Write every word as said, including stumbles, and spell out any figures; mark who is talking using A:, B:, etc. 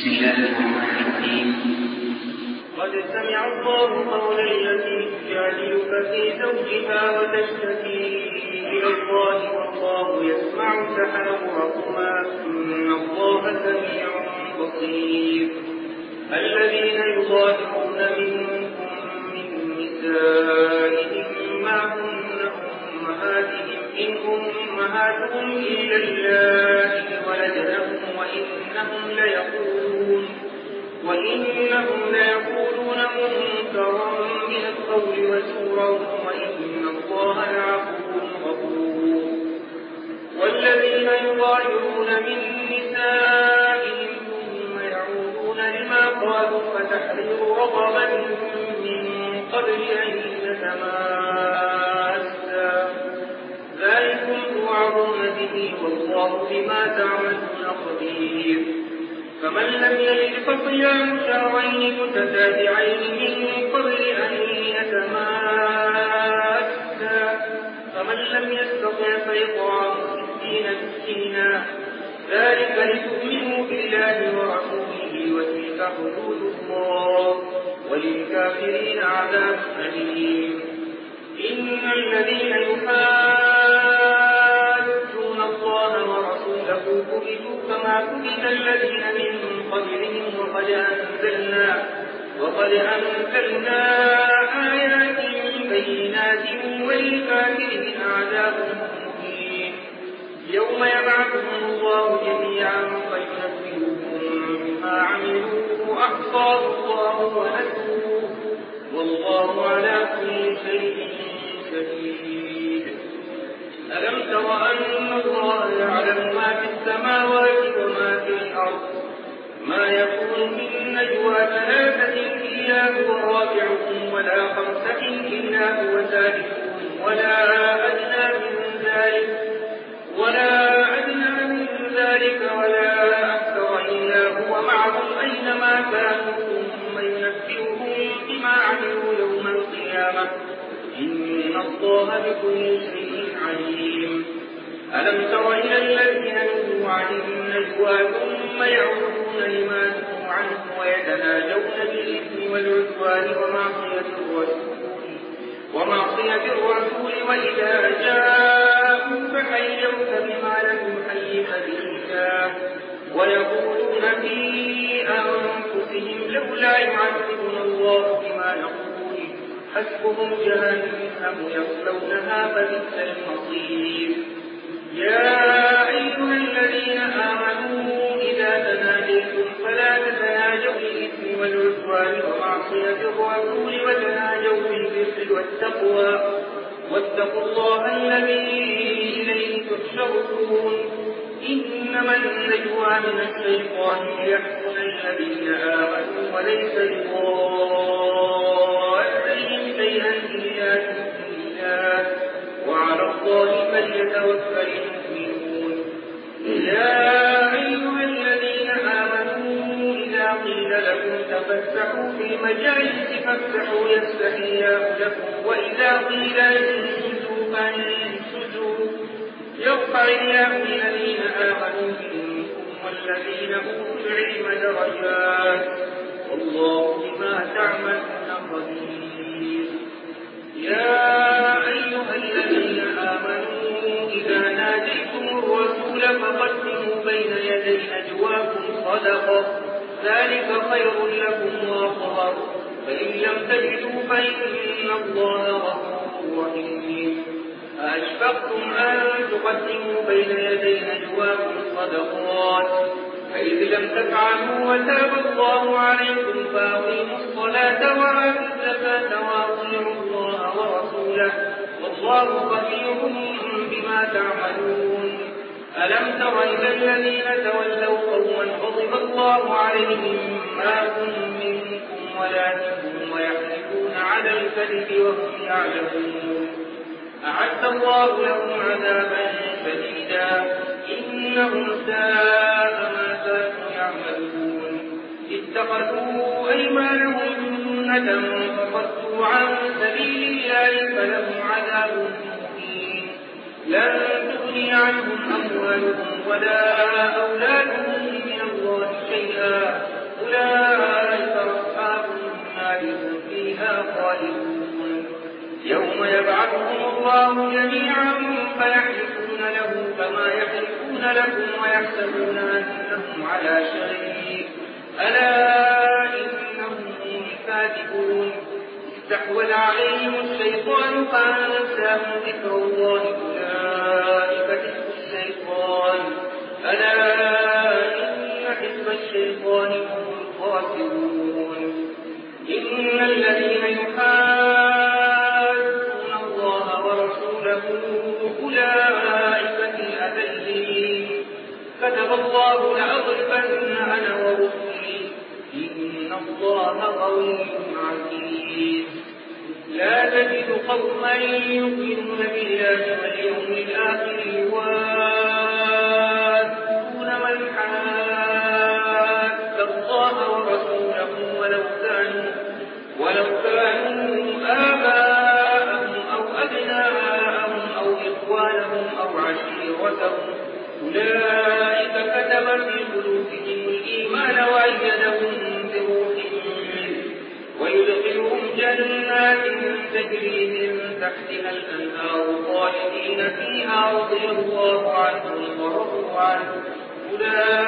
A: بسم الله الرحمن الرحيم.
B: قد سمع الله قول التي تجادلك في زوجها وتشتكي إلى الله والله يسمع تحاوركما إن الله سميع بصير. الذين يظاهرون منكم من نسائهم ما هن أمهاتهم إن أمهاتهم إلا اللائي ولدنهم وإنهم ليقولون وإنهم ليقولون منكرا من القول وزورا وإن الله لعفو غفور. والذين يظاهرون من نسائهم ثم يعودون لما قالوا فتحرير رقبة من قبل أن يتماسا ذلكم توعظون به والله بما تعملون خبير. فمن لم يجد فصيام شهرين متتابعين من قبل أن يتماسا فمن لم يستطع فإطعام ستين مسكينا ذلك لتؤمنوا بالله ورسوله وتلك حدود الله وللكافرين عذاب أليم. إن الذين يحادون الله ورسوله كبتوا كما كبت الذين من قبلهم وقد أنزلنا وقد أنزلنا آيات بينات وللكافرين عذاب مهين. يوم يبعثهم الله جميعا فينبئهم بما عملوا أحصاه الله ونسوه والله على كل شيء شهيد. ألم تر أن الله يعلم ما في السماوات وما في الأرض ما يكون من نجوى ثلاثة إلا هو رابعهم ولا خمسة إلا هو سادسهم ولا أدنى من ذلك ولا أدنى من ذلك ولا أكثر إلا هو معهم أينما كانوا ثم ينبئهم بما عملوا يوم القيامة إن الله بكل شيء عليم. ألم تر إلى الذين نهوا عن النجوى ثم يعودون لما نهوا عنه ويتناجون بالإثم والعدوان ومعصية الرسول ومعصية الرسول وإذا جاءوك حيوك بما لم يحيك به الله ويقولون في أنفسهم لولا يعذبنا الله بما نقول حسبهم جهنم يصلونها فبئس المصير. يا أيها الذين آمنوا إذا تناجيتم فلا تتناجوا بالإثم والعدوان ومعصية الرسول وتناجوا بالبر والتقوى واتقوا الله الذي إليه تحشرون. إنما النجوى من الشيطان ليحزن الذين آمنوا وليس لضارهم شيئا إلا بإذن الله وعلى الله فليتوكل المؤمنون. يا أيها الذين آمنوا إذا قيل لكم تفسحوا في المجالس فافسحوا يفسح الله لكم وإذا قيل انشزوا فانشزوا يرفع الله الذين آمنوا منكم والذين أوتوا العلم درجات والله بما تعملون خبير. يا أيها الذين آمنوا إذا ناديتم الرسول فقدموا بين يدي نجواكم صدقة ذلك خير لكم وأطهر فإن لم تجدوا فإن الله غفور رحيم. أأشفقتم أن تقدموا بين يدي نجواكم صدقات فإذ لم تفعلوا وتاب الله عليكم فأقيموا الصلاة وآتوا الزكاة وأطيعوا الله ورسوله والله خبير بما تعملون. ألم تر إلى الذين تولوا قوما غضب الله عليهم ما هم منكم ولا منهم ويحلفون على الكذب وهم يعلمون أعد الله لهم عذابا شديدا إنهم ساء ما كانوا يعملون. اتخذوا أيمانهم جنة فصدوا عن سبيل الله فلهم عذاب مهين. لن تغني عنهم أموالهم ولا أولادهم من الله شيئا يبعثهم الله جميعا فيحلفون له كما يحلفون لكم ويحسبون أنهم على شيء ألا إنهم هم الكاذبون استحوذ عليهم الشيطان فأنساهم ذكر الله أولئك حزب الشيطان ألا إن حزب الشيطان هم الخاسرون إن الذين يحادون الله ورسوله أولئك في الأذلين كتب الله لأغلبن أنا ورسلي إن الله قوي عزيز لا تجد قوما يؤمنون بالله واليوم الآخر يوادون من حاد الله ورسوله ولو كانوا ولو كانوا آباءهم أو أبناءهم أو إخوانهم أو عشيرتهم أولئك كتب في قلوبهم الإيمان وأيدهم بروح منه ويدخلهم جنات تجري من تحتها الأنهار خالدين فيها رضي الله عنهم ورضوا عنه أولئك